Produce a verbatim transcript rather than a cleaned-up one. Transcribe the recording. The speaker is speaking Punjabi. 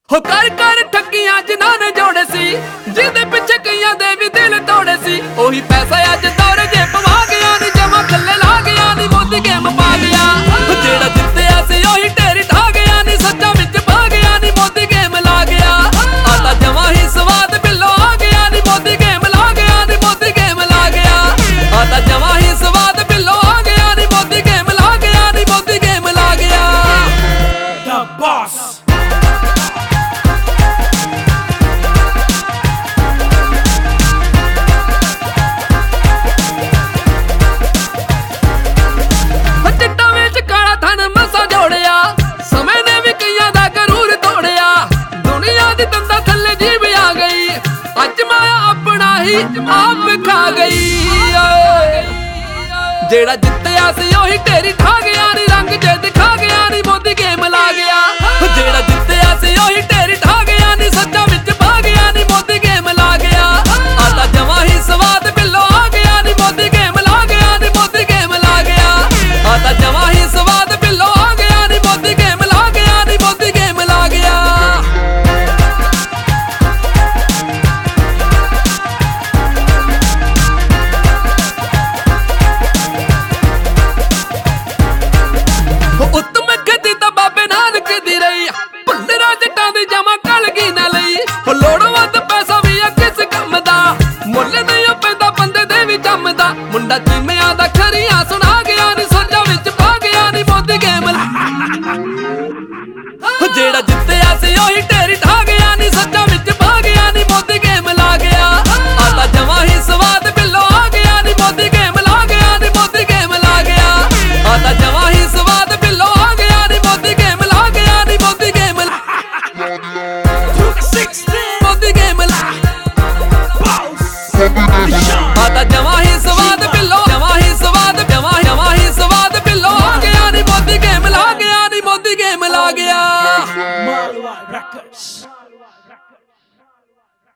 ਹੋ ਕਰ ਕਰ ਠੱਗੀਆਂ ਜਿਨ੍ਹਾਂ ਨੇ ਜੋੜੇ ਸੀ, ਜਿਹਦੇ ਪਿੱਛੇ ਕਈਆਂ ਦੇ ਵੀ ਦਿਲ ਤੋੜੇ ਸੀ। ਉਹੀ ਪੈਸਾ ਅੱਜ ਦੌਰ ਜੇ ਪਵਾ ਗਿਆ ਨੀ, ਜਮਾ ਥੱਲੇ ਲਾ ਗਿਆ ਨੀ, ਮੋਦੀ ਗੇਮ ਪਾ ਗਿਆ। ਜਿਹੜਾ ਜਿੱਤਿਆ ਸੀ ਉਹੀ ਢੇਰੀ ਠਾ ਗਿਆ ਨੀ, ਸੱਚਾਂ ਵਿੱਚ ਪਾ ਗਿਆ ਨੀ, ਮੋਦੀ ਗੇਮ ਲਾ ਗਿਆ। ਆ ਤਾਂ ਜਮਾ ਹੀ ਸਵਾਦ ਬਿੱਲੋ ਆ ਗਿਆ ਨੀ, ਮੋਦੀ ਗੇਮ ਲਾ ਗਿਆ ਨੀ, ਮੋਦੀ ਗੇਮ ਲਾ ਗਿਆ। ਆ ਤਾਂ ਜਮਾ ਹੀ ਸਵਾਦ ਬਿੱਲੋ ਆ ਗਿਆ ਨੀ, ਮੋਦੀ ਗੇਮ ਲਾ ਗਿਆ ਨੀ, ਮੋਦੀ ਗੇਮ ਲਾ ਗਿਆ। The boss. ਚਿੱਟਾ ਵਿੱਚ ਕਾਲਾ ਧਨ ਮਸਾ ਜੋੜਿਆ, ਸਮੇਂ ਨੇ ਵੀ ਕਈਆਂ ਦਾ ਗਰੂਰ ਤੋੜਿਆ। ਦੁਨੀਆ ਦੀ ਤੰਦਾ ਥੱਲੇ ਜੀਭ ਆ ਗਈ, ਅੱਜ ਮਾਇਆ ਆਪਣਾ ਹੀ ਆਪ ਖਾ ਗਈ। ਜਿਹੜਾ ਜਿੱਤਿਆ ਸੀ ਉਹੀ ਢੇਰੀ ਠਾ ਗਿਆ ਨੀ, ਰੰਗ ਜੇ ਦਿਖਾ ਗਿਆ ਨੀ, ਮੋਦੀ ਗੇਮ ਲਾ ਗਿਆ। ਜਿਹੜਾ ਜਿੱਤਿਆ ਸੀ ਉਹੀ ਢੇਰੀ ਠਾ ਗਿਆ ਨੀ, ਸੱਚਾਂ ਵਿੱਚ ਪਾ ਗਿਆ ਨੀ, ਮੋਦੀ ਗੇਮ ਲਾ ਗਿਆ। ਆ ਤਾਂ ਜਮਾ ਹੀ ਸਵਾਦ ਬਿੱਲੋ ਆ ਗਿਆ ਨੀ, ਮੋਦੀ ਗੇਮ ਲਾ ਗਿਆ ਨੀ, ਮੋਦੀ ਗੇਮ ਲਾ ਗਿਆ। ਆ ਤਾਂ ਜਮਾ ਹੀ ਸਵਾਦ ਬਿੱਲੋ ਆ ਗਿਆ ਨੀ, ਮੋਦੀ ਗੇਮ ਲਾ ਗਿਆ ਨੀ, ਮੋਦੀ ਗੇਮ ਲਾ ਗਿਆ। ਉੱਤਮ ਗਤੀ ਤਾਂ ਬਾਬੇ ਨਾਨਕ ਦੀ ਰਹੀ, ਭੁੱਲਰਾਂ ਜੱਟਾਂ ਦੀ ਜਮਾ ਕਲਗੀ ਨਾ ਲਈ। ਲੋੜੋਂ ਵੱਧ ਪੈਸਾ ਵੀ ਆ ਕਿਸ ਕੰਮ ਦਾ, ਮੁੱਲ ਨਹੀਂ ਪੈਂਦਾ ਬੰਦੇ ਦੇ ਵੀ ਜੰਮਦਾ। ਮੁੰਡਾ ਚੀਮਿਆਂ ਦਾ ਖਰੀਆਂ ਸੁਣਾ ਗਿਆ ਨੀ, ਸੋਚਾਂ ਵਿੱਚ ਪਾ ਗਿਆ ਨੀ, ਮੋਦੀ ਗੇਮ ਜਿਹੜਾ ਜਿੱਤਿਆ ਸੀ ਉਹੀ ਢੇਰੀ ਠਾ ਗਿਆ ਨੀ, ਸੱਚਾਂ ਵਿੱਚ ਪਾ ਗਿਆ ਨੀ, ਮੋਦੀ ਗੇਮ ਲਾ ਗਿਆ। ਆ ਤਾਂ ਜਮਾ ਹੀ ਸਵਾਦ ਬਿੱਲੋ ਆ ਗਿਆ ਨੀ, ਮੋਦੀ ਗੇਮ ਲਾ ਗਿਆ ਨੀ, ਮੋਦੀ ਗੇਮ ਲਾ ਗਿਆ। ਆ ਤਾਂ ਜਮਾ ਹੀ ਸਵਾਦ ਬਿੱਲੋ ਆ ਗਿਆ ਨੀ, ਮੋਦੀ ਗੇਮ ਲਾ ਗਿਆ ਨੀ, ਮੋਦੀ ਗੇਮ ਲਾ ਮੋਦੀ ਗੇਮ ਲਾ। ਆ ਤਾਂ ਜਮਾ ਹੀ ਸਵਾਦ ਬਿੱਲੋ, ਜਮਾ ਹੀ ਸਵਾਦ, ਜਮਾ ਜਮਾ ਹੀ ਸਵਾਦ ਬਿੱਲੋ ਆ ਗਿਆ ਨੀ, ਮੋਦੀ ਗੇਮ ਲਾ ਗਿਆ ਨੀ, ਮੋਦੀ ਗੇਮ ਲਾ ਗਿਆ। Marlwa Records.